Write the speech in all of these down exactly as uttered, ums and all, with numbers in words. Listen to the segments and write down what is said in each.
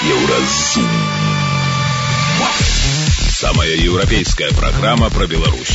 Еўразум. Самая еўрапейская праграма пра Беларусь.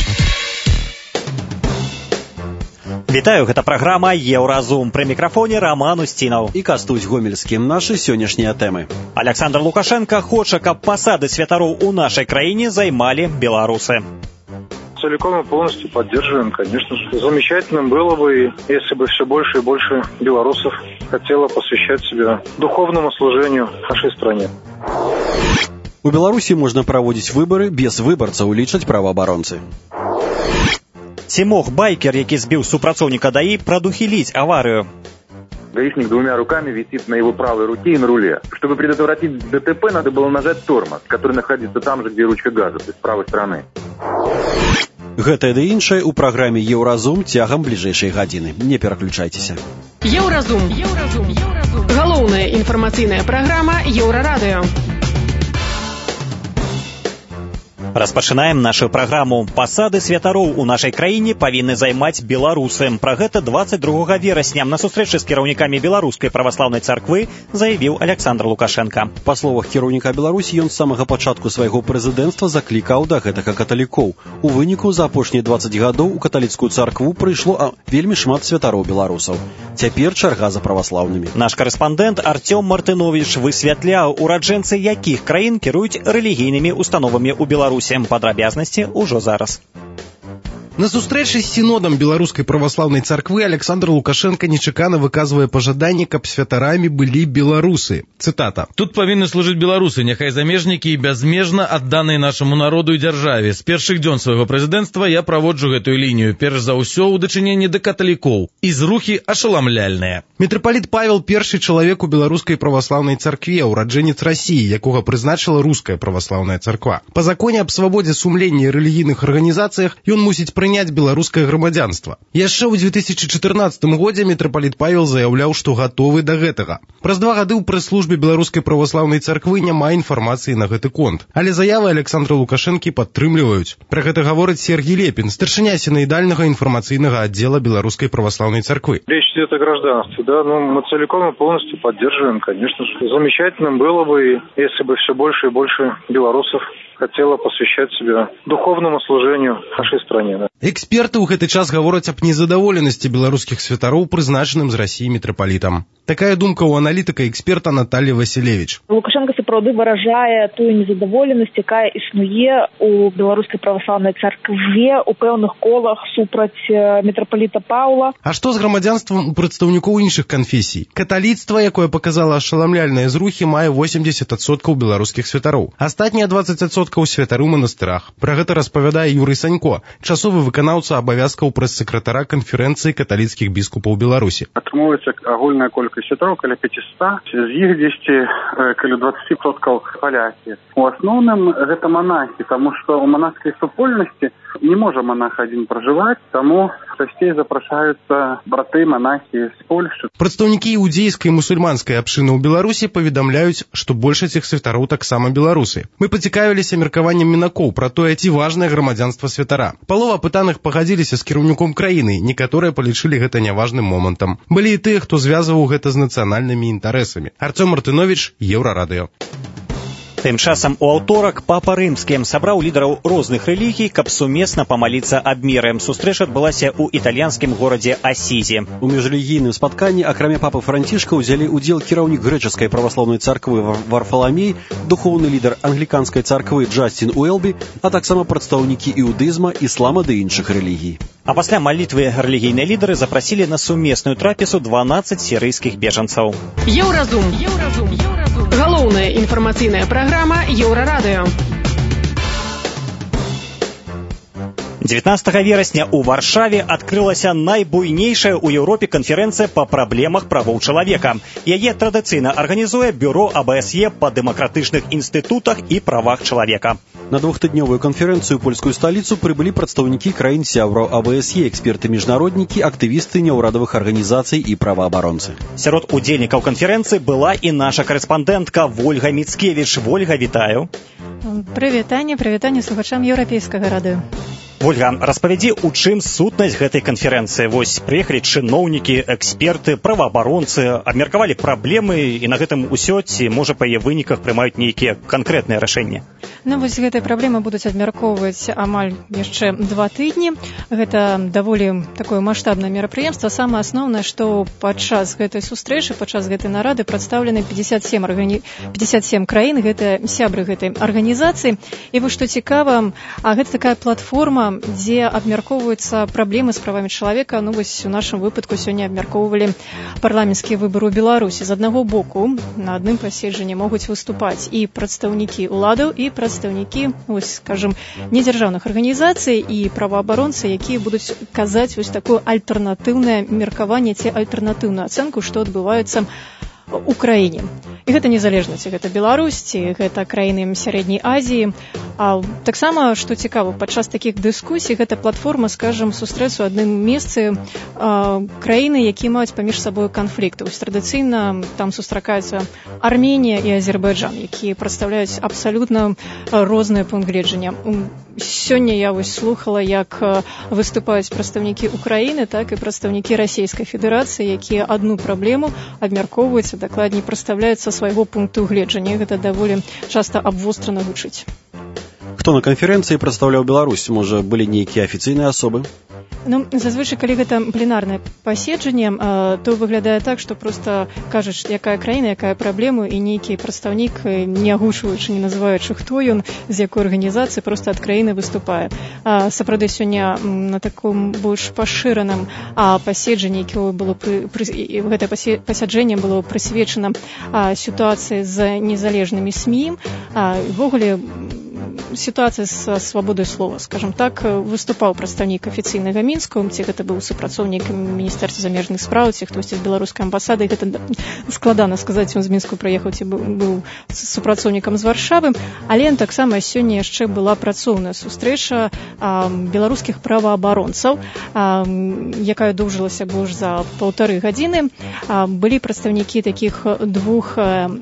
Вітаю, гэта праграма Еўразум. Пры мікрафоне Роман Устінаў і Кастусь Гомельскі. Нашы сённяшнія тэмы. Александр Лукашенко хоча, каб пасады святароў у нашай краіне займалі беларусы. Целиком и полностью поддерживаем, конечно же. Замечательным было бы, если бы все больше и больше белорусов хотело посвящать себя духовному служению нашей стране. У Беларусі можна праводзіць выбары без выбарцаў, лічаць праваабаронцы. Ці мог байкер, які збіў супрацоўніка ДАИ, прадухіліць аварию? Гаишник двумя руками висит на его правой руке и на руле. Чтобы предотвратить ДТП, надо было нажать тормоз, который находится там же, где ручка газа, то есть с правой стороны. Гэта ды іншае ў праграме Еўразум цягам бліжэйшай гадзіны. Не пераключайцеся. Еўразум. Еўразум. Еўразум. Галоўная інфармацыйная праграма Еўрарадыё. Распачынаем нашу праграму. Пасады святароў у нашай краіне павінны займаць беларусы. Пра гэта двадцать другога верасня на сустрэчы з кіраўнікамі беларускай праваслаўнай царквы заявіў Александр Лукашенко. Па словах кіраўніка Беларусі, ён з самага пачатку свайго прэзідэнцтва заклікаў да гэтага каталікоў. У выніку за апошнія двадцать гадоў у каталіцкую царкву прыйшло а, вельмі шмат святароў беларусаў. Цяпер чарга за праваслаўнымі. Наш карэспандэнт Артём Мартынович высвятляў, ураджэнцы якіх краін кіруюць рэлігійнымі установамі ў Беларусі. Падрабязнасці ўжо зараз. На сустрэчы з сінодам беларускай праваслаўнай царквы Александр Лукашенко нечакана выказвае пажаданне, каб святарамі былі беларусы. Цытата. Тут павінны служыць беларусы, няхай замежнікі і бязмежна адданыя нашаму народу і дзяржаве. З першых дзён свайго прэзідэнцтва я праводжу гэтую лінію, перш за ўсё ў дачыненні да каталікоў. І зрухі ашаламляльныя. Мітрапаліт Павел першы чалавек у беларускай праваслаўнай царкве, ураджэнец Расіі, якога прызначыла руская праваслаўная царква. Па законе аб свабодзе сумлення і рэлігійных арганізацыях ён мусіць прыняць беларускае грамадзянства. Яшчэ ў две тысячы чатырнаццатым годзе мітрапаліт Павел заяўляў, што гатовы да гэтага. Праз два гады ў прэс-службе беларускай праваслаўнай царквы няма інфармацыі на гэты конт. Але заявы Александра Лукашэнкі падтрымліваюць. Пра гэта гаворыць Сергій Лепін, старшыня сінаідальнага інфармацыйнага аддзела беларускай праваслаўнай царквы. Речь идет о гражданстве, да, ну мы целиком и полностью поддерживаем, конечно же. Замечательным было бы, если бы все больше и больше белорусов хотела посвящать себя духовному служению нашей стране. Да. Эксперты ў гэты час гавораць аб незадаволенасці беларускіх святароў, прызначаным з Расіі мітрапалітам. Такая думка ў аналітыка эксперта Натальи Васілевіч. Лукашенко сапраўды выражае тую незадаволенасць, якая існуе у беларускай праваслаўнай царкве у пэўных колах супраць мітрапаліта Паўла. А што з грамадзянствам у прадстаўнікоў іншых канфесій? Каталіцтва, якое паказала ашаламляльныя зрухі, мае восемьдесят адсоткаў беларускіх святароў. Астатнія двадцать адсоткаў святары ў манастырах. Пра гэта распавядае Юрый Санько, часовы выканаўца абавязкаў прэс-сакратара канферэнцыі каталіцкіх біскупаў Беларусі. Атрымоўваецца агульная колькасць святароў каля пятьсот, з іх дзесьці каля двадцать адсоткаў палякі. У асноўным гэта монахі, таму што ў манаскай супольнасці не можа монах адзін пражываць, таму часцей запрашаюцца браты монахі з Польшчы. Прадстаўнікі іудзейскай і мусульманскай абшчыны ў Беларусі паведамляюць, што большасць іх святароў таксама беларусы. Мы пацікавіліся меркаваннем мінакоў пра тое, ці важнае грамадзянства святара. Палова апытаных пагадзіліся з кіраўніком краіны, некаторыя палічылі гэта няважным момантам. Былі і тыя, хто звязваў гэта з нацыянальнымі інтарэсамі. Артём Мартынович, Еўрарадыё. Тым часам у аўторак папа рымскі сабраў лідараў розных рэлігій, каб сумесна памаліцца аб міры. Сустрэча адбылася ў італьянскім горадзе Асізі. У міжрэлігійным спатканні, акрамя папы Францішка, узялі ўдзел кіраўнік грэчаскай праваслаўнай царквы Варфаламей, духоўны лідар англіканскай царквы Джастін Уэлбі, а таксама прадстаўнікі іудызма, іслама ды іншых рэлігій. А пасля малітвы рэлігійныя лідары запрасілі на сумесную трапезу дванаццаць сірыйскіх бежанцаў. Еўразум. Еўразум. Еўразум. Галоўная інфармацыйная праграма Еўрарадыё. дзевятнадцатага верасня ў Варшаве адкрылася найбуйнейшая ў Еўропе канферэнцыя па праблемах правоў чалавека. Яе традыцыйна арганізуе бюро А Б С Е па дэмакратычных інстытутах і правах чалавека. На двухтыднёвую канферэнцыю польскую сталіцу прыбылі прадстаўнікі краін сябраў А Б С Е, эксперты-міжнароднікі, актывісты няўрадавых арганізацый і праваабаронцы. Сярод удзельнікаў канферэнцыі была і наша карэспандэнтка Вольга Міцкевіч. Вольга, вітаю. Прывітанне, прывітанне слухачам еўрапейскага радыё. Вольга, распавядзі, у чым сутнасць гэтай канферэнцыі? Вось прыехалі чыноўнікі, эксперты, праваабаронцы, абмеркавалі праблемы, і на гэтым усё, ці, можа, па яе выніках прымаюць нейкія канкрэтныя рашэнні? Ну, вось гэтыя праблемы будуць абмяркоўваць амаль яшчэ два тыдні. Гэта даволі такое маштабнае мерапрыемства. Самае асноўнае, што падчас гэтай сустрэчы, падчас гэтай нарады прадстаўлены пятьдесят семь, органи... пятьдесят семь краін, гэта сябры гэтай арганізацыі. І вось што цікава, а гэта такая платформа, дзе абмяркоўваюцца праблемы з правамі чалавека. Ну, вось у нашым выпадку сёння абмяркоўвалі парламенцкія выбары ў Беларусі. З аднаго боку, на адным паседжанні могуць выступаць і прадстаўнікі ўладаў, і прадстаўнікі, вось, скажем, недзяржаўных арганізацый і праваабаронцы, якія будуць казаць вось такое альтэрнатыўнае меркаванне ці альтэрнатыўную ацэнку, што адбываецца у краіне. І гэта незалежна, ці гэта Беларусь, ці гэта краіны Сярэдняй Азіі. А таксама, што цікава, падчас такіх дыскусій гэта платформа, скажем, сустрэць у адным месцы а, краіны, якія маюць паміж сабою канфлікты. Вось традыцыйна там сустракаюцца Арменія і Азербайджан, якія прадстаўляюць абсалютна розныя пункты гледжання. Сёння я вось слухала, як выступаюць прадстаўнікі Украіны, так і прадстаўнікі Расійскай Федэрацыі, якія адну праблему абмяркоўваюць, дакладней прадстаўляюць са свайго пункту гледжання. Гэта даволі часта абвострана гучыць. Хто на канферэнцыі прадстаўляў Беларусь? Можа, былі нейкія афіцыйныя асобы? Ну, зазвычай, калі гэта пленарнае паседжанне, то выглядае так, што проста кажуць, якая краіна, якая праблема, і нейкі прадстаўнік, не агучваючы, не называючы, хто ён, з якой арганізацыі, проста ад краіны выступае. Сапраўды, сёння на таком больш пашыраным паседжанні, якое было пры, пры, гэтае пасяджэнне было прысвечана сітуацыі з незалежнымі СМІ. Ввогуле, сітуацыя са свабодай слова, скажем так, выступаў прадстаўнік афіцыйнага Мінска, ці гэта быў супрацоўнік Міністэрства замежных спраў, ці хтосьці з беларускай амбасады, гэта складана сказаць, ён з Мінску прыехаў, ці быў супрацоўнікам з Варшавы, але таксама сёння яшчэ была працоўная сустрэча беларускіх праваабаронцаў, якая доўжылася больш за паўтары гадзіны. Былі прадстаўнікі такіх двух,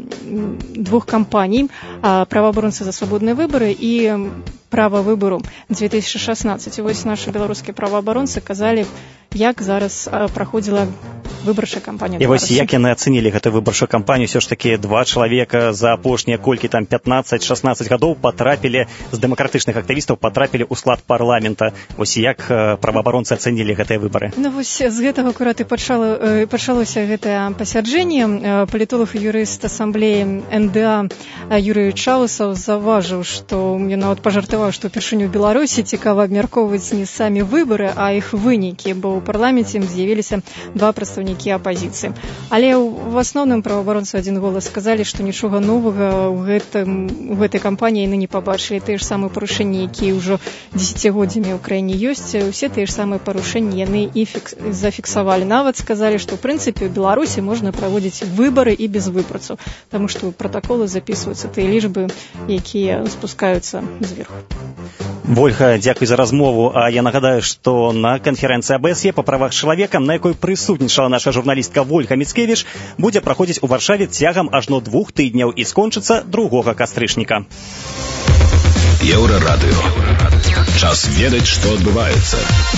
двух кампаній, праваабаронцы за свабодныя выбары і права выбору две тысячи шестнадцать. І вось наши беларускія праваабаронцы казалі, як зараз праходзіла выбарчая кампанія. І вось як яны ацэнілі гэтую выбарчую кампанію? Все ж таки два чалавека за апошнія колькі там пятнадцать шестнадцать гадоў патрапілі з дэмакратычных актывістаў патрапілі ў склад парламента. Вось як праваабаронцы ацэнілі гэтыя выбары? Ну вось з гэтага акурат і пачало, пачалося гэтае пасяджэнне. Палітолог і юрыст асамблеі эн дэ а Юрый Чаусаў заўважыў, што ён нават пажартаваў, што ўпершыню ў Беларусі цікава абмяркоўваць не самі выбары, а іх вынікі, бо ў парламенце з'явіліся два прадстаўнікі апазіцыі. Але в асноўным праваабаронцы адзін голас сказалі, што нічога новага ў гэтым, у гэтай кампаніі яны не пабачылі. Тыя ж самыя парушэнні, якія ўжо дзесяцігоддзямі ў краіне ёсць, усе тыя ж самыя парушэнні яны і фікс... зафіксавалі. Нават сказалі, што ў прынцыпе ў Беларусі можна праводзіць выбары і без выбарцаў, таму што ў пратаколы запісваюцца тыя лічбы, якія спускаюцца зверху. Вольга, дзякуй за размову. А я нагадаю, што на канферэнцыі а бэ эс е па правах чалавека, на якой прысутнічала наша журналістка Вольга Міцкевіч, будзе праходзіць у Варшаве цягам ажно двух тыдняў і скончыцца другога кастрычніка. Еўрарадыё. Час ведаць, што адбываецца.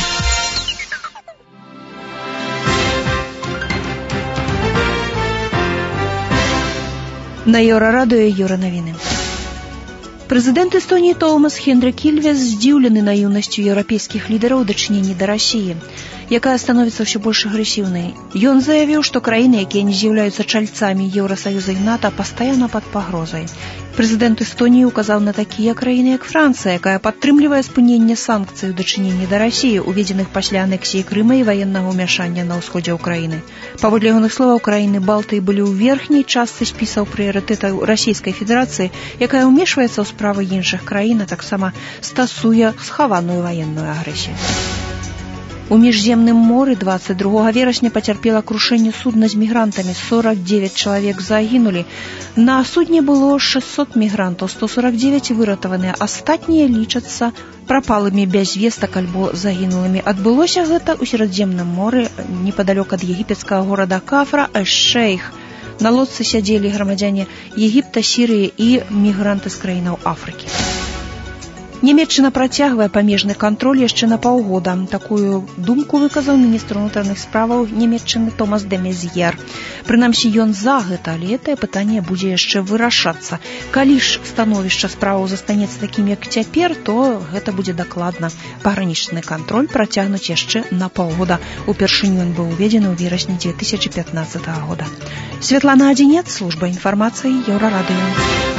На Еўрарадыё Еўранавіны. Прэзідэнт Эстонії Тоомас Хендрик Ілвес здзіўлены наіўнасцю еўрапейскіх лідараў у дачыненні да Расіі, якая становіцца ўсё больш агрэсіўнай. Ён заявіў, што краіны, якія не з'яўляюцца чальцамі Еўрасаюза і НАТО, пастаянна пад пагрозай. Прэзідэнт Эстоніі указаў на такія краіны, як Францыя, якая падтрымлівае спыненне санкцый у дачыненні да Расіі, уведзеных пасля анексіі Крыма і ваеннага ўмяшання на ўсходзе ўкраіны. Паводле ягоных словаў, краіны Балтыі былі ў верхняй частцы спісаў прыярытэтаў Расійскай Федэрацыі, якая ўмешваецца ў справы іншых краін, а таксама стасуе схаваную ваенную агрэсію. У міжземным моры двадцать другога верасня пацярпела крушэнне судна з мігрантамі. сорок девять чалавек загінулі. На судне было шестьсот мігрантаў, сто сорок девять выратаваныя. Астатнія лічацца прапалымі без вестак альбо загінулымі. Адбылося гэта ў Сярэдземным моры, непадалёк ад егіпецкага горада Кафра, эш-Шейх. На лодцы сядзелі грамадзяне Егіпта, Сірыі і мігранты з краінаў Афрыкі. Нямецчына працягвае памежны кантроль яшчэ на паўгода. Такую думку выказаў міністр унутраных справаў Нямецчыны Томас де Мезьер. Прынамсі, ён за гэта, але гэтае пытанне будзе яшчэ вырашацца. Калі ж становішча справаў застанецца такім, як цяпер, то гэта будзе дакладна. Пагранічны кантроль працягнуць яшчэ на паўгода. Упершыню ён быў уведзены ў верасні две тысячи пятнадцатого года. Светлана Адзінец, служба інфармацыі Еўрарадыё.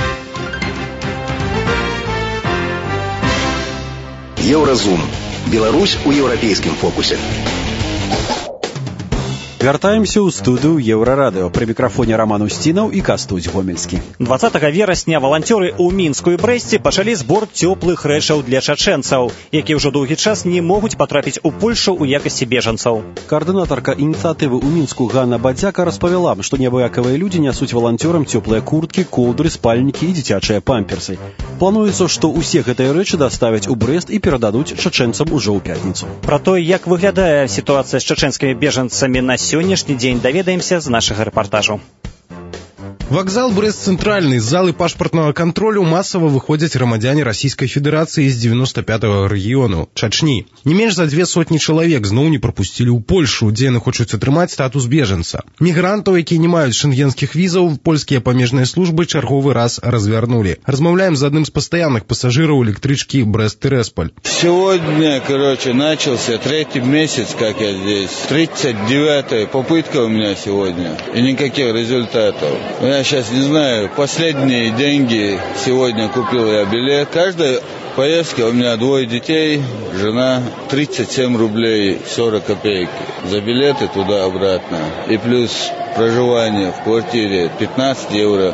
Еўразум. Беларусь у еўрапейскім фокусе. Вяртаемся ў студыю Еўрарадыё. Пры мікрафоне Роман Устінаў і Кастусь Гомельскі. дваццатага верасня валанцёры ў Мінску і Брэсце пачалі збор цёплых рэчаў для чачэнцаў, якія ўжо доўгі час не могуць патрапіць у Польшу ў якасці бежанцаў. Координатарка ініцыятывы ў Мінску Ганна Бадзяка распавяла, што неабыякавыя людзі нясуць валанцёрам цёплыя курткі, коўдры, спальнікі і дзіцячыя памперсы. Плануецца, што ўсе гэтыя рэчы даставяць у Брэст і перададуць чачэнцам ужо ў пятніцу. Пра то, як выглядае сітуацыя з чачэнскімі бежанцамі на сённяшні дзень, даведаемся з нашага рэпартажу. Вакзал Брэст-цэнтральны, з залы пашпартнага кантролю масава выходзяць грамадзяне Расійскай Федэрацыі з девяносто пятого рэгіёну, Чачні. Не менш за две сотні чалавек зноў не прапусцілі ў Польшу, дзе яны хочуць атрымаць статус бежанца. Мігрантаў, якія не маюць шэнгенскіх візаў, польскія памежныя службы чарговы раз развярнули. Размаўляем з адным з пастаянных пассажираў электрычкі Брэст-Тирасполь. Сегодня, короче, начался третий месяц, как я здесь. тридцать девятая попытка у меня сегодня. И никаких результатов. Я сейчас не знаю, последние деньги сегодня купил я билет. Каждая поездка, у меня двое детей, жена, тридцать семь рублей сорок копеек за билеты туда-обратно. И плюс проживание в квартире пятнадцать евро,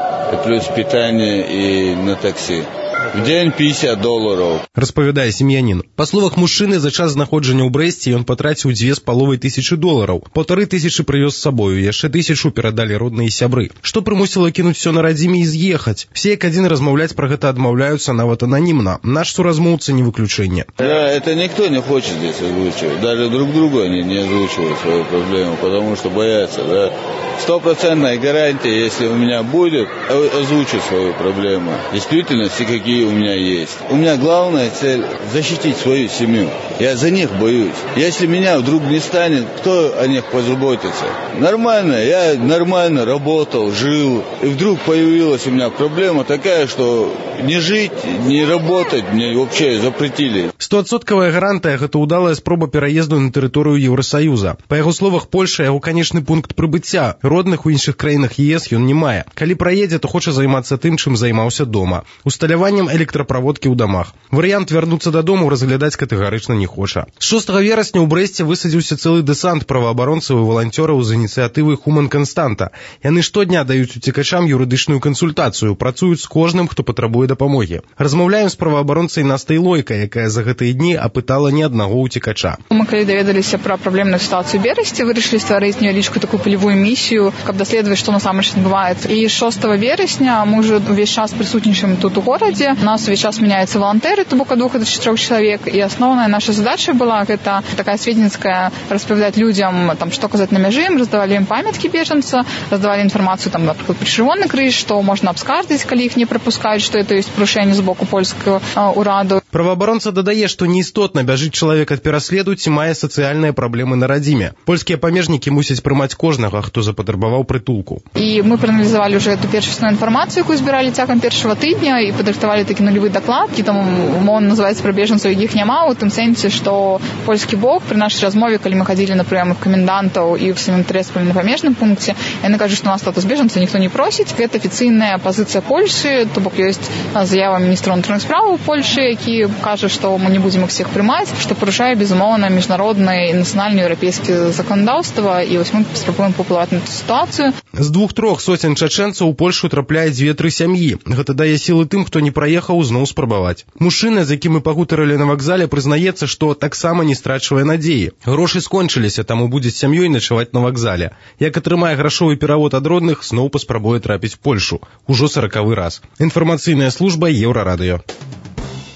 и плюс питание и на такси. В день пятьдесят долларов. Распавядае сем'янін. Па словах мужчыны, за час знаходжання ў Брэсце ён патраціў дзве з паловай тысячы долараў. Паўтары тысячы прывёз з сабою, яшчэ тысячу перадалі родныя і сябры. Што прымусіла кінуць все на радзіме і з'ехаць? Все як адзін размаўляць пра гэта адмаўляюцца нават ананімна. Наш суразмоўца не выключэнне. Да, это никто не хочет здесь озвучивать. Даже друг другу они не озвучивают свою проблему, потому что боятся, да. Стопроцентная гарантия, если у меня будет, озвучу свою проблему. В действительности, какие у меня есть. У меня главная цель – защитить свою семью. Я за них боюсь. Если меня вдруг не станет, кто о них позаботится? Нормально, я нормально работал, жил. И вдруг появилась у меня проблема такая, что не жить, не работать мне вообще запретили. Стоадсоткавая гарантыя – гэта ўдалая спроба пераезду на тэрыторыю Еўрасаюза. Па яго словах, Польша – яго канечны пункт прыбыцця. Родных у іншых краінах ЕС ён не мае. Калі праедзе, то хоча займацца тым, чым займаўся дома. Усталяваннем электраправодкі ў дамах. Варыянт вярнуцца дадому разглядаць катэгарычна не хоча. З шостага верасня ў Брэсце высадзіўся цэлы дэсант праваабаронцаў і валанцёраў з ініцыятывы Хуман Канстанта. Яны штодня даюць уцекачам юрыдычную кансультацыю, працуюць з кожным, хто патрабуе дапамогі. Размаўляем з праваабаронцай Настай Лойка, якая за гэтыя дні апытала не аднаго ўцекача. Мы калі даведаліся пра праблемную сітуацыю ў Берасці, вырашылі стварыць невялічкую такую палевую місію, каб даследаваць, што насамрэч адбываецца. І шостага верасня мы ўжо увесь час прысутнічаем тут у горадзе. У нас увесь час меняются волонтеры, то бок ад двух до чатырох человек. И основная наша задача была, это такая сведенская, распавядаць людям, там, что казаць на мяжы, мы раздавали им памятки беженца, раздавали информацию, там, например, про Чырвоны крыж, что можно абскардзіць, калі их не пропускают, что это есть парушэнне з боку польского э, ураду. Праваабаронца дадае, што неістотна бяжыць чалавек ад пераследу ці мае сацыяльныя праблемы на радзіме. Польскія памежнікі мусяць прымаць кожнага, хто запатрабаваў прытулку. И мы проанализовали уже эту першасную информацию, якую збіралі цягам першага тыдня, и падрыхтавалі такі нулевы даклад, які там умоўна называецца пра бежанцаў, якіх няма, у тым сэнсе, што польскі бок пры нашай размове, калі мы хадзілі на прыёмы камендантаў і ў самім Тирасполі на памежным пункце, яны кажуць, што у нас статус бежанца ніхто не просіць. Гэта афіцыйная пазіцыя Польшы, то бок ёсць заява міністра ўнутраных спраў Польшы, які кажа, што мы не будзем іх всіх прымаць, што парушае безумоўна міжнароднае і нацыянальнае еўрапейскае заканадаўства, і вось мы спрабуем паўплываць на эту сітуацыю. З двух-трох сотен чачэнцаў у Польшу трапляе дзве-тры сям'і. Гэта дае сілы тым, хто не праехаў, зноў спрабаваць. Мужчына, з якім мы пагутарылі на вакзале, прызнаецца, што таксама не страчвае надзеі. Грошы скончыліся, таму будзе з сям'ёй начаваць на вакзале. Як атрымае грашовы перавод ад родных, зноў паспрабуе трапіць Польшу. Ужо саракавы раз. Інфармацыйная служба Еўрарадыё.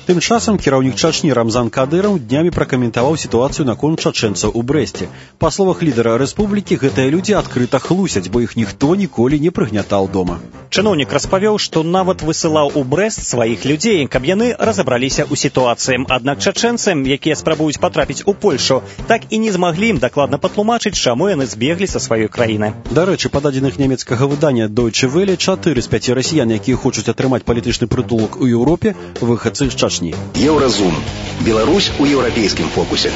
Тым часам кіраўнік Чачні Рамзан Кадыров днямі пракаментаваў сітуацыю наконт чачэнцаў у Брэсце. Па словах лідара рэспублікі, гэтыя людзі адкрыта хлусяць, бо іх ніхто ніколі не прыгнятал дома. Чыноўнік распавёў, што нават высылаў у Брэст сваіх людзей, каб яны разабраліся ў сітуацыі. Аднак чачэнцы, якія спрабуюць патрапіць у Польшу, так і не змаглі ім дакладна патлумачыць, чаму яны збеглі са сваёй краіны. Дарэчы, па дадзеных нямецкага выдання Deutsche Welle, чатыры з пяці расіян, якія хочуць атрымаць палітычны прытулак у Еўропе, выхадцы з Чачні. Еўразум. Беларусь у еўрапейскім фокусе.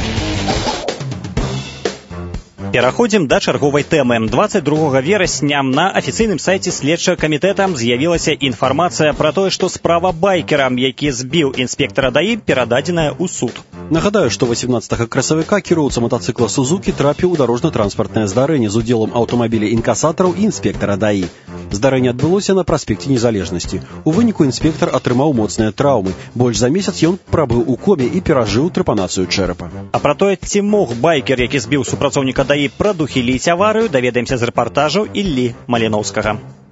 Пераходзім да чарговай тэмы. дваццаць другога верасня на афіцыйным сайце следчага камітэта з'явілася інфармацыя пра тое, што справа байкера, які збіў інспектара ДАІ, перададзеная ў суд. Нагадаю, што васемнаццатага красавіка кіроўца матацыкла «Сузукі» трапіў у дарожна-транспартнае здарэнне з удзелам аўтамабіля інкасатараў і інспектара ДАІ. Здарэнне адбылося на праспекце Незалежнасці. У выніку інспектар атрымаў моцныя траўмы. Больш за месяц ён прабыў у коме і перажыў трэпанацыю чэрапа. А пра тое, ці мог байкер, які збіў супрацоўніка ДАІ, прадухіліць аварыю, даведаемся з рэпартажу Іллі Маліноўскага.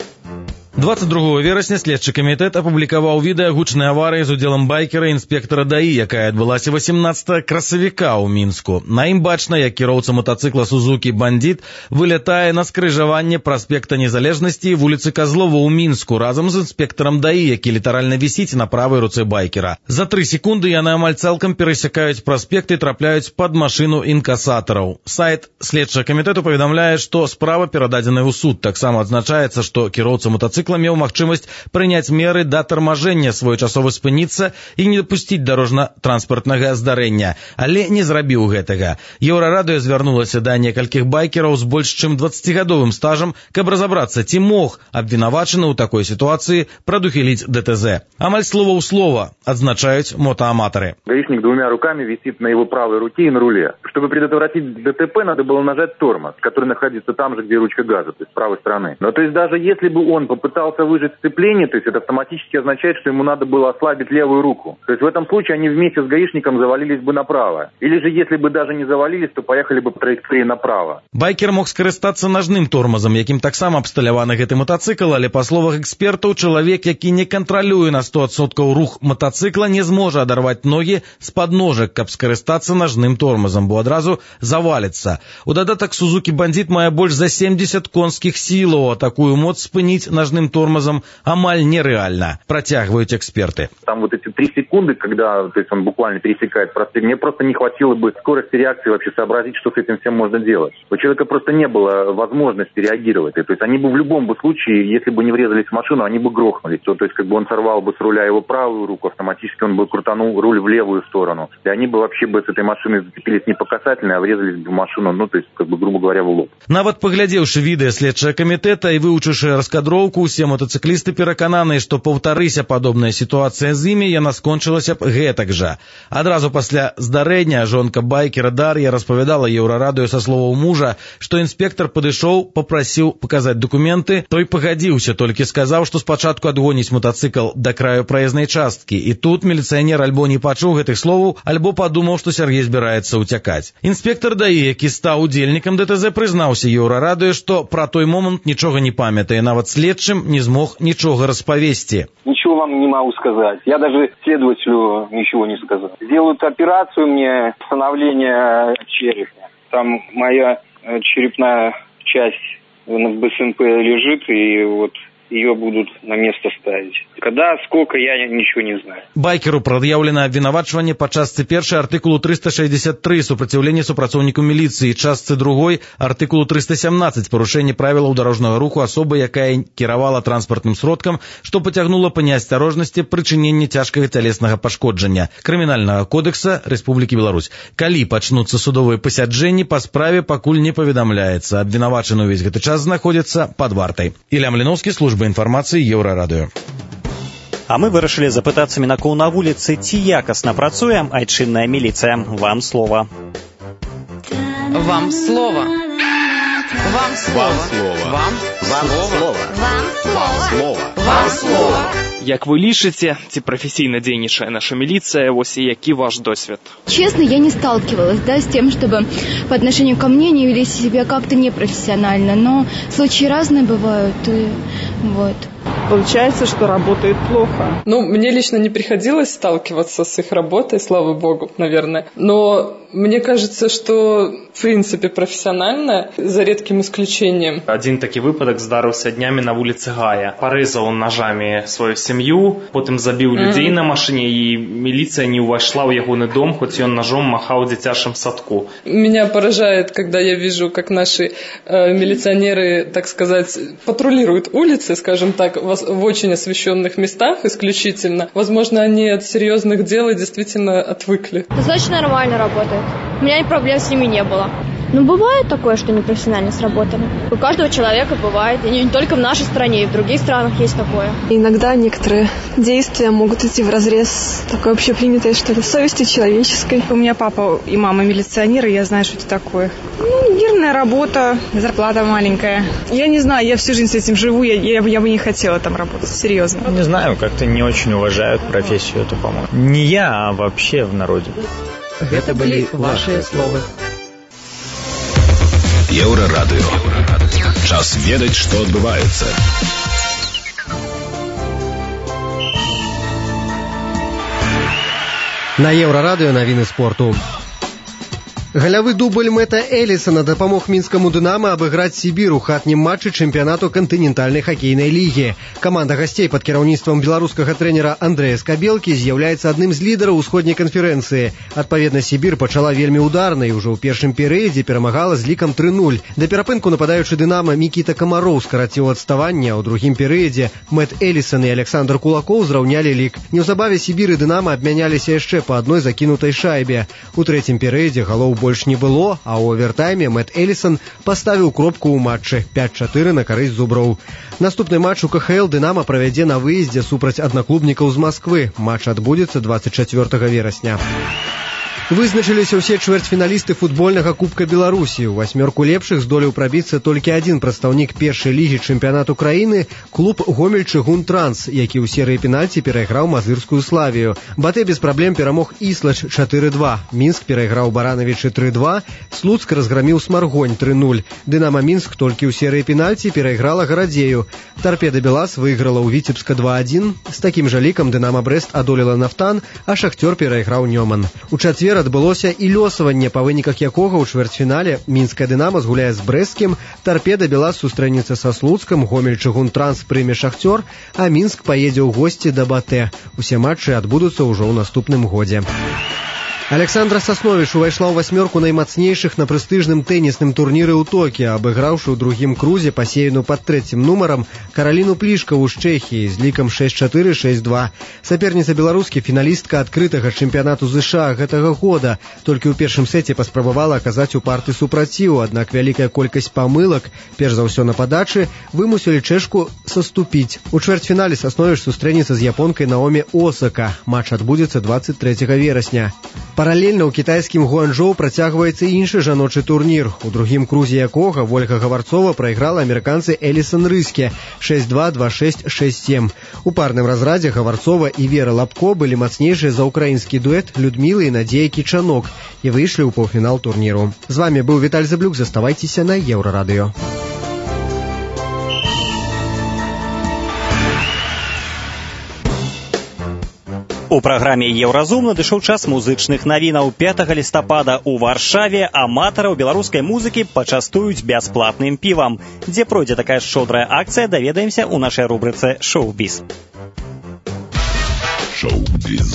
двадцать другого верасня следчы камітэт апублікаваў відэа гучнай аварыі з удзелам байкера і інспектара ДАІ, якая адбылася васемнаццатага красавіка ў Мінску. На ім бачна, як кіроўца матацыкла «Сузукі» бандит вылятае на скрыжаванне праспекта Незалежнасці і вуліцы Казлова ў Мінску разам з інспектарам ДАІ, які літаральна вісіць на правай руцэ байкера. За тры секунды яны амаль цалкам перасякаюць праспект і трапляюць пад машыну інкасатараў. Сайт следчага камітэту паведамляе, што справа перададзеная ў суд. Таксама адзначаецца, што кіроўца матацыкла меў магчымасць прыняць меры да тармажэння, своечасова спыніцца і не дапусціць дарожна-транспартнага здарэння, але не зрабіў гэтага. Еўрарадыё звярнулася да некалькіх байкераў з больш чым дваццацігадовым стажам, каб разабрацца, ці мог абвінавачаны ў такой сітуацыі прадухіліць ДТЗ. Амаль слова ў слова адзначаюць мотоаматары. Гаишник двумя руками висит на его правой руке и на руле. Чтобы предотвратить ДТП, надо было нажать тормоз, который находится там же, где ручка газа, то есть с правой стороны. Но то есть даже если бы он попытался пытался выжать сцепление, то есть это автоматически означает, что ему надо было ослабить левую руку. То есть в этом случае они вместе с гаишником завалились бы направо. Или же если бы даже не завалились, то поехали бы по траектории направо. Байкер мог скарыстацца нажным тормозам, якім таксама абсталяваны гэты матацыкл, але па словах экспертаў, чалавек, які не кантралюе на сто адсоткаў рух матацыкла, не зможа адарваць ногі з-пад ножак, каб скарыстацца нажным тормозам, бо адразу заваліцца. У дадатак «Сузукі» бандит мае больш за семьдесят конскіх сілаў, а такую моц спыніць нажным тормозом амаль нереально, протягивают эксперты. Там вот эти три секунды, когда то есть он буквально пересекает проспект, мне просто не хватило бы скорости реакции вообще сообразить, что с этим всем можно делать. У человека просто не было возможности реагировать. То есть они бы в любом бы случае, если бы не врезались в машину, они бы грохнулись. То, то есть как бы он сорвал бы с руля его правую руку, автоматически он бы крутанул руль в левую сторону. И они бы вообще бы с этой машиной зацепились не по касательной, а врезались бы в машину, ну то есть как бы грубо говоря в лоб. Нават паглядзеўшы відэа следчага камітэта і вывучыўшы раскадроўку, усе мотоциклисты перакананыя, што паўтарыся падобная сітуацыя з імі, яна скончылася б гэтак жа. Адразу пасля здарэння жонка байкера Дар'я распавядала Еўрарадыё са словаў мужа, што інспектар падышоў, папрасіў паказаць дакументы, той пагадзіўся, толькі сказаў, што спачатку адгоніць мотоцикл да краю праезнай часткі, і тут міліцыянер альбо не пачуў гэтых словаў, альбо падумаў, што Сяргей збіраецца ўцякаць. Інспектар ДАІ, які стаў удзельнікам ДТЗ, прызнаўся Еўрарадыё, што пра той момант нічога не памятае, нават следчым не смог ничего расповести. Ничего вам не могу сказать. Я даже следователю ничего не сказал. Делают операцию мне, восстановление черепа. Там моя черепная часть в БСМП лежит, и вот ее будут на место ставить. Когда, сколько, я ничего не знаю. Байкеру прад'яўлена абвінавачванне па частцы першай артыкулу триста шестьдесят три супраціўленне супрацоўніку міліцыі, частцы другой артыкулу триста семнадцать парушэнне правілаў дарожнага руху асобы, якая кіравала транспартным сродкам, што пацягнула па неасцярожнасці прычынення цяжкага цялеснага пашкоджання Крымінальнага кодекса Рэспублікі Беларусь. Калі пачнуцца судовыя пасяджэнні, па справе пакуль не паведамляецца. Абвінавачаны ўвесь гэты час знаходзіцца пад вартай. Ілля Маліноўскі, служба інфармацыі Еўрарадыё. А мы вырашылі запытацца мінакоў на вуліцы, ці якасна працуе айчынная міліцыя. Вам слова. Вам слова. Вам слова. Вам слова. Вам Вам слово. Вам слово. Вам слово. Як ви лічыце, ці прафесійна дзейнічае наша міліцыя, вось і які ваш досвед? Честно, я не сталкивалась, да, с тем, чтобы по отношению ко мне не вели себя как-то непрофессионально, но случаи разные бывают, и вот. Получается, что работает плохо. Ну, мне лично не приходилось сталкиваться с их работой, слава богу, наверное. Но мне кажется, что в принципе профессионально, за редким исключением. Один такі выпадак здарыўся днямі на вуліцы Гая. Парэзаў ножамі сваю сям'ю, потым забіў людзей mm-hmm. на машыне, і міліцыя не ўвайшла ў ягоны дом, хоць ён ножом махаў в дзіцячым садку. Меня поражает, когда я вижу, как наши э, милиционеры, так сказать, патрулируют улицы, скажем так, в, в очень освещенных местах исключительно. Возможно, они от серьезных дел действительно отвыкли. Достаточно нормально работает. У меня проблем с ними не было. Ну, бывает такое, что непрофессионально сработали. У каждого человека бывает. И не только в нашей стране, и в других странах есть такое. Иногда некоторые действия могут идти вразрез такой общепринятой, что ли, совести человеческой. У меня папа и мама милиционеры, я знаю, что это такое. Ну, мирная работа, зарплата маленькая. Я не знаю, я всю жизнь с этим живу, я, я, я бы не хотела там работать, серьезно. Не знаю, как-то не очень уважают профессию эту, по-моему. Не я, а вообще в народе. Это были ваши словы. Еўрарадыё. Час ведаць, што адбываецца. На Еўрарадыё навіны спорту. Галявы дубль Мэта Элісона дапамог мінскаму «Дынамо» абыграць «Сібір» у хатнім матчы чэмпіянату кантынентальнай хакейнай лігі. Каманда гасцей пад кіраўніцтвам беларускага трэнера Андрэя Скабелкі з'яўляецца адным з лідараў усходняй канферэнцыі. Адпаведна, «Сібір» пачала вельмі ударна і ўжо ў першым перыядзе перамагала з лікам тры нуль. Да перапынку нападаючы «Дынамо» Мікіта Камароў скараціў адставанне, а ў другім перыядзе Мэт Элісон і Александр Кулакоў зраўнялі лік. Неўзабаве «Сібір» і «Дынамо» абмяняліся яшчэ па адной закінутай шайбе. У трэцім перыядзе галоў больш не было, а ў овертайме Мэт Элісон паставіў кропку ў матчы пяць чатыры на карысць зуброў. Наступны матч у ка ха эл «Дынамо» правядзе на выездзе супраць аднаклубнікаў з Масквы. Матч адбудзецца двадцать чацвёртага верасня. Вызначыліся ўсе чвэрцьфіналісты футбольнага Кубка Беларусі. У васьмёрку лепшых здолеў прабіцца толькі адзін прадстаўнік першай лігі чэмпіянату краіны – клуб «Гомель-Чыгун-Транс», які ў серыі пенальці перайграў мазырскую «Славію». Батэ без праблем перамог «Іслач» чатыры два. Мінск перайграў «Баранавічы» тры два. Слуцк разграміў «Смаргонь» тры нуль. «Дынамо Мінск» толькі ў серыі пенальці перайграла «Гарадзею». «Торпеда Белас» выйграла ў «Віцебска» два адзін. З такім жа лікам «Дынамо Брэст» адолела «Нафтан», а «Шахцёр» перайграў «Нёман». У чацвер адбылося і лёсаванне, па выніках якога ў чвэрцьфінале мінская «Дынамо» згуляе з брэсцкім, «Торпеда Белас» сустрэнецца са Слуцкам, «Гомель-Чыгун-Транс» прыме «Шахцёр», а Мінск паедзе ў госці да Батэ. Усе матчы адбудуцца ўжо ў наступным годзе. Александра Сасновіч увайшла ў васьмёрку наймацнейшых на прэстыжным тэнісным турніры ў Токіа, абыграўшы ў другім крузе пасеяну пад трэцім нумарам Караліну Плішкаву з Чэхіі з лікам шэсць чатыры шэсць два. Саперніца беларускі, фіналістка адкрытага чэмпіянату ЗША гэтага года, толькі ў першым сеце паспрабавала аказаць у парты супраціў, аднак вялікая колькасць памылак, перш за ўсё на падачы, вымусілі чэшку саступіць. У чвэрцьфінале Сасновіч сустрэнецца з японкай Наоми Осака. Матч адбудзецца двадцать трэцяга верасня. Паралельна ў кітайскім Гуанчжоу працягваецца іншы жаночы турнір, у другім крузе якога Вольга Гаварцова прайграла амерыканцы Элісон Рыске шэсць два два шэсць шэсць сем. У парным разрадзе Гаварцова і Вера Лапко былі мацнейшыя за ўкраінскі дуэт Людмілы і Надзея Кічанок і выйшлі ў паўфінал турніру. З вами быў Віталь Заблюк, заставайцеся на Еўрарадыё. У праграме «Еўразум» надышоў час музычных навінаў. пятага лістапада ў Варшаве аматараў беларускай музыкі пачастуюць бясплатным півам. Дзе пройдзе такая шчодрая акцыя, даведаемся ў нашай рубрыцы «Шоу-біз». Шоу-біз.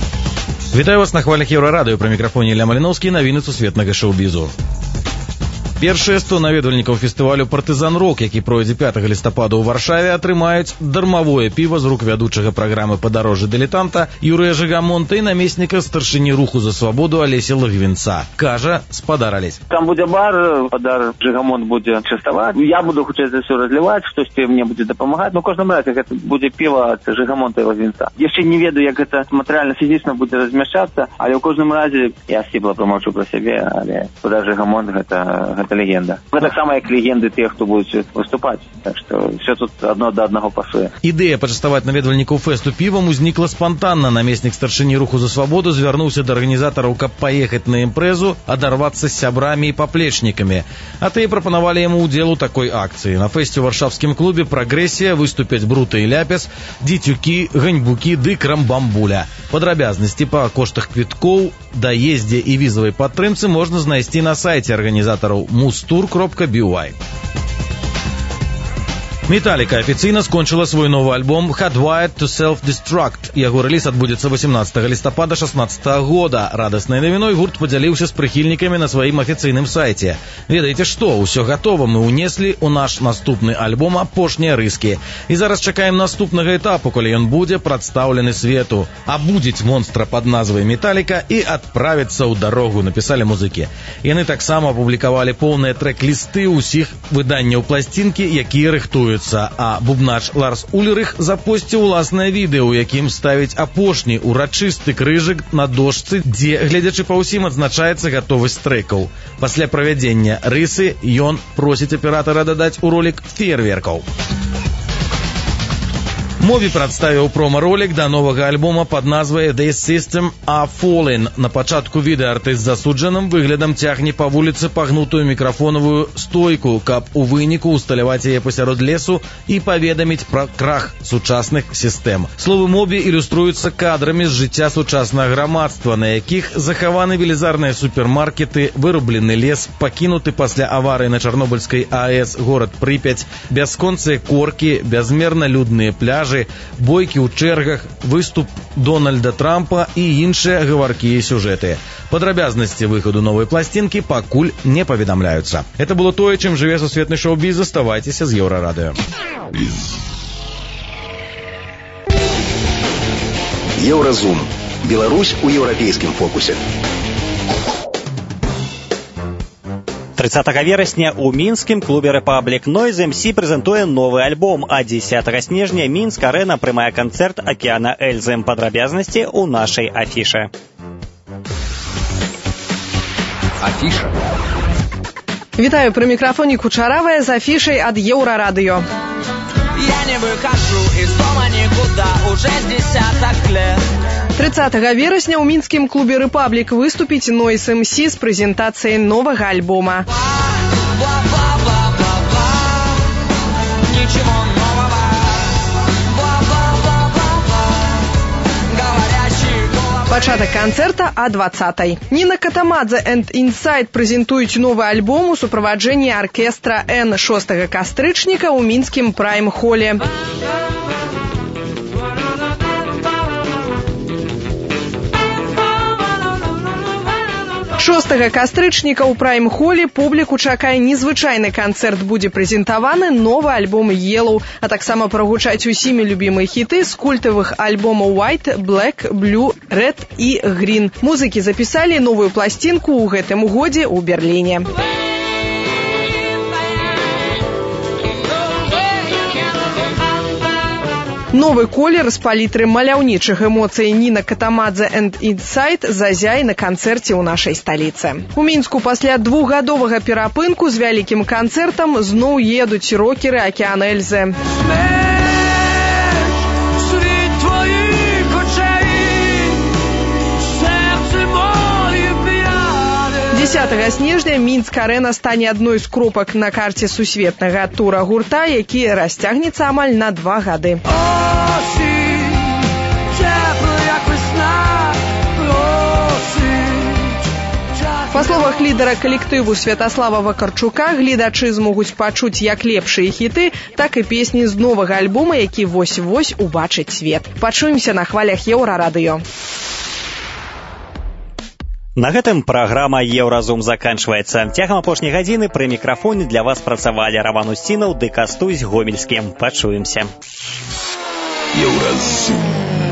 Вітаю вас на хвалях Еўрарадыё. Пры мікрафоне Ілля Маліноўскі, навіны сусветнага шоу-бізу. Першыя сто наведвальнікаў фестывалю «Партызан-рок», які пройдзе пятага лістапада ў Варшаве, атрымаюць дармавое піва з рук вядучага праграмы «Падарожжа дылетанта» Юрыя Жыгамонта і намесніка старшыні руху за свабоду Алесі Лагвінца. Кажа, спадарались. Там будзе бар, падар Жыгамонт будзе частаваць. Я буду хутчэй за ўсё разліваць, штосьці мне будзе дапамагаць. Но ў кожным разе гэта будзе піва ад Жыгамонта і Лагвінца. Яшчэ не ведаю, як гэта матэрыяльна фізічна будзе размяшчацца, але ў кожным разе я сціпла прамаўчу пра сябе, але падар Жыгамонт гэта гэта легенда. Гэта таксама як легенды тых, хто будуць выступаць. Так што все тут адно да аднаго пасуе. Ідэя пачаставаць наведвальнікаў фэсту півам узнікла спантанна. Намеснік старшыні руху за свабоду звярнуўся да арганізатараў, каб паехаць на імпрэзу, адарвацца з сябрамі і паплечнікамі. А тыя прапанавалі яму ўдзел у такой акцыі. На фэсце ў варшавскім клубе «Прагрэсія» выступяць Брута і Ляпес, Дзіцюкі, Ганьбукі ды Крамбамбуля. Падрабязнасці па коштах квіткоў, даездзе і візавай падтрымцы можна знайсці на сайце арганізатараў мустур кропка би уай. Металлика афіцыйна скончыла свой новы альбом «Hardwired to Self-Destruct». Яго рэліз адбудзецца восемнадцатага лістапада шаснаццатага года. Радаснай навіной гурт падзяліўся з прыхільнікамі на сваім афіцыйным сайце. Ведаеце што, усё гатова, мы ўнеслі ў наш наступны альбом апошнія рыскі. І зараз чакаем наступнага этапу, калі ён будзе прадстаўлены свету. Абудзіць монстра пад назвай «Металлика» і адправіцца ў дарогу, напісалі музыкі. Яны таксама апублікавалі поўныя трэк-лісты ўсіх выданняў пласцінкі, якія рыхтуюць. А бубнач Ларс Ульрых запосціў уласнае відэа, у якім ставіць апошні урачысты крыжык на дошцы, дзе, гледзячы па ўсім, адзначаецца гатовасць трэкаў. Пасля правядзення рысы ён просіць аператара дадаць у ролік феерверкаў. Мові прадставіў промо-ролік да новага альбома пад назвай «This System Are Falling». На пачатку відэа артыст з засуджаным выглядам цягне па вуліцы пагнутую мікрафонавую стойку, каб у выніку усталяваць яе пасярод лесу і паведаміць пра крах сучасных сістэм. Словы мові ілюструюцца кадрамі з жыцця сучаснага грамадства, на якіх захаваны велізарныя супермаркеты, вырублены лес, пакінуты пасля аварыі на Чарнобыльскай АЭС горад Прыпяць, бясконцыя коркі, бязмерна людныя пляжы, бойкі ў чэргах, выступ Дональда Трампа і іншыя гаваркія сюжэты. Падрабязнасці выхаду новай пласцінкі пакуль не паведамляюцца. Это было тое, чым жыве сусветны шоу-біз. Заставайцеся з Еўрарадыё. Еўразум. Беларусь у еўрапейскім фокусе. тридцатага верасня ў мінскім клубе Republic Noise эм сі прэзентуе новы альбом, а дзесятага снежня Мінск-арэна прымае канцэрт Акіяна Эльзы. Падрабязнасці ў нашай афіше. Афіша. Вітаю, пры мікрафоне Кучаравая з афішай ад Еўрарадыё. Я не выхожу из дома никуда уже с десяток лет. тридцатага верасня ў мінскім клубе Republic выступіць Noise эм сі з прэзентацыяй новага альбома. Ничего нового. Пачатак канцэрта а двадцатай. Ніна Катамадзе and Inside прэзентуюць новы альбом у суправаджэнні аркестра N шостага кастрычніка ў мінскім прайм-холе. шостага кастрычніка ў прайм-холе публіку чакае незвычайны канцэрт. Будзе прэзентаваны новы альбом Yellow, а таксама прагучаць усімі любімыя хіты з культавых альбомаў White, Black, Blue, Red і Green. Музыкі запісалі новую пласцінку ў гэтым годзе ў Берліне. Новы колер з палітры маляўнічых эмоцый Ніна Катамадзе and Inside зазяе на канцэрце ў нашай сталіцы. У Мінску пасля двухгадовага перапынку з вялікім канцэртам зноў едуць рокеры Акіяна Эльзы. дзесятага снежня Мінск-арэна стане адной з кропак на карце сусветнага тура гурта, які расцягнецца амаль на два гады. Па словах лідара калектыву Святаслава Вакарчука, гледачы змогуць пачуць як лепшыя хіты, так і песні з новага альбома, які вось-вось убачыць свет. Пачуемся на хвалях Еўрарадыё. На гэтым праграма «Еўразум» заканчваецца. Цягам апошняй гадзіны пры мікрафоне для вас працавалі Раван Усцінаў ды Кастусь Гомельскі. Пачуемся. Еўразум.